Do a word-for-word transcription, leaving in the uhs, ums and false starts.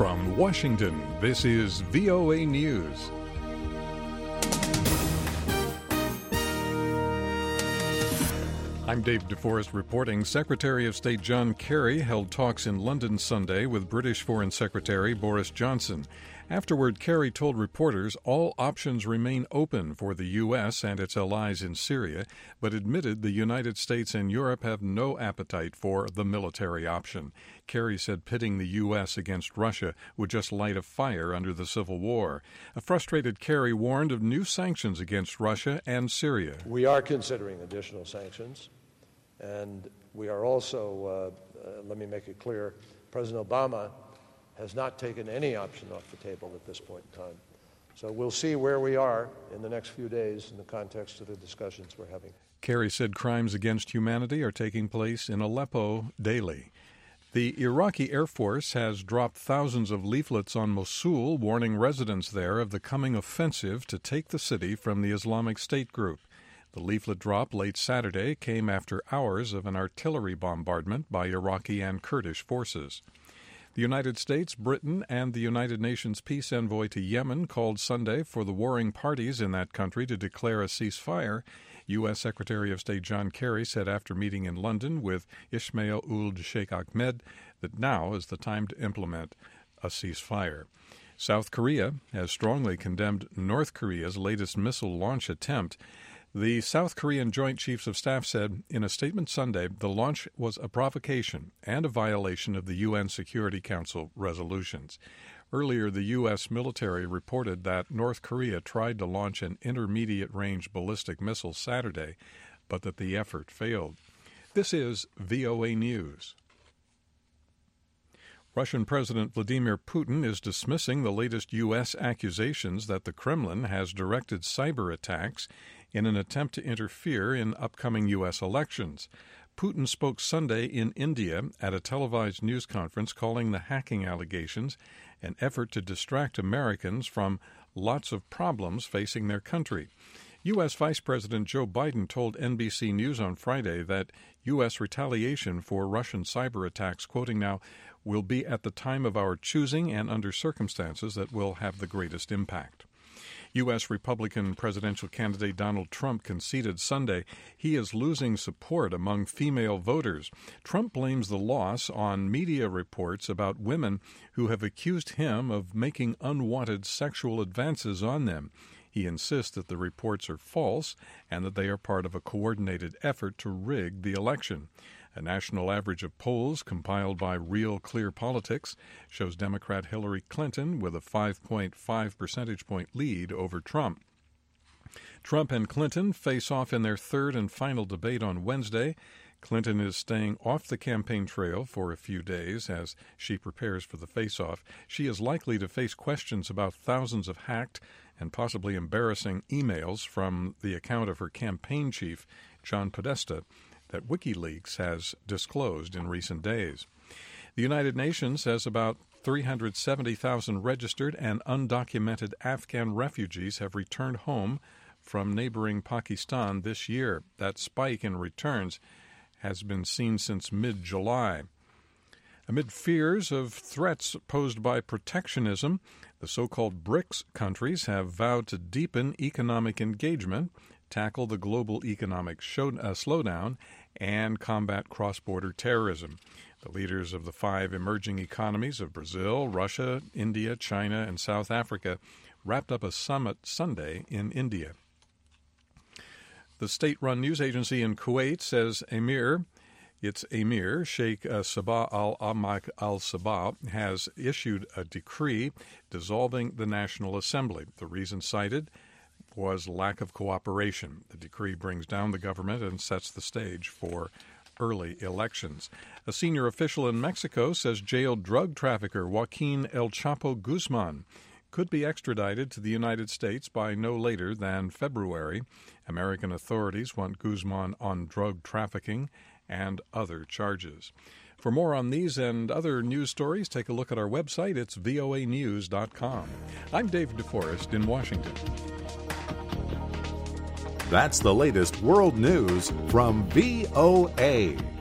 From Washington, this is V O A News. I'm Dave DeForest reporting. Secretary of State John Kerry held talks in London Sunday with British Foreign Secretary Boris Johnson. Afterward, Kerry told reporters all options remain open for the U S and its allies in Syria, but admitted the United States and Europe have no appetite for the military option. Kerry said pitting the U S against Russia would just light a fire under the civil war. A frustrated Kerry warned of new sanctions against Russia and Syria. We are considering additional sanctions, and we are also, uh, uh, let me make it clear, President Obama has not taken any option off the table at this point in time. So we'll see where we are in the next few days in the context of the discussions we're having. Kerry said crimes against humanity are taking place in Aleppo daily. The Iraqi Air Force has dropped thousands of leaflets on Mosul, warning residents there of the coming offensive to take the city from the Islamic State group. The leaflet drop late Saturday came after hours of an artillery bombardment by Iraqi and Kurdish forces. The United States, Britain, and the United Nations peace envoy to Yemen called Sunday for the warring parties in that country to declare a ceasefire. U S. Secretary of State John Kerry said after meeting in London with Ismail Ould Sheikh Ahmed that now is the time to implement a ceasefire. South Korea has strongly condemned North Korea's latest missile launch attempt. The South Korean Joint Chiefs of Staff said in a statement Sunday the launch was a provocation and a violation of the U N Security Council resolutions. Earlier, the U S military reported that North Korea tried to launch an intermediate-range ballistic missile Saturday, but that the effort failed. This is V O A News. Russian President Vladimir Putin is dismissing the latest U S accusations that the Kremlin has directed cyber attacks in an attempt to interfere in upcoming U S elections. Putin spoke Sunday in India at a televised news conference calling the hacking allegations an effort to distract Americans from lots of problems facing their country. U S. Vice President Joe Biden told N B C News on Friday that U S retaliation for Russian cyber attacks, quoting now, will be at the time of our choosing and under circumstances that will have the greatest impact. U S. Republican presidential candidate Donald Trump conceded Sunday he is losing support among female voters. Trump blames the loss on media reports about women who have accused him of making unwanted sexual advances on them. He insists that the reports are false and that they are part of a coordinated effort to rig the election. A national average of polls compiled by Real Clear Politics shows Democrat Hillary Clinton with a five point five percentage point lead over Trump. Trump and Clinton face off in their third and final debate on Wednesday. Clinton is staying off the campaign trail for a few days as she prepares for the face-off. She is likely to face questions about thousands of hacked and possibly embarrassing emails from the account of her campaign chief, John Podesta, that WikiLeaks has disclosed in recent days. The United Nations says about three hundred seventy thousand registered and undocumented Afghan refugees have returned home from neighboring Pakistan this year. That spike in returns has been seen since mid-July. Amid fears of threats posed by protectionism, the so-called BRICS countries have vowed to deepen economic engagement, tackle the global economic show, uh, slowdown, and combat cross-border terrorism. The leaders of the five emerging economies of Brazil, Russia, India, China, and South Africa wrapped up a summit Sunday in India. The state-run news agency in Kuwait says Emir, its Emir, Sheikh uh, Sabah al-Ahmad al-Sabah, has issued a decree dissolving the National Assembly. The reason cited was lack of cooperation. The decree brings down the government and sets the stage for early elections. A senior official in Mexico says jailed drug trafficker Joaquin El Chapo Guzman could be extradited to the United States by no later than February. American authorities want Guzman on drug trafficking and other charges. For more on these and other news stories, take a look at our website. It's V O A news dot com. I'm Dave DeForest in Washington. That's the latest world news from V O A.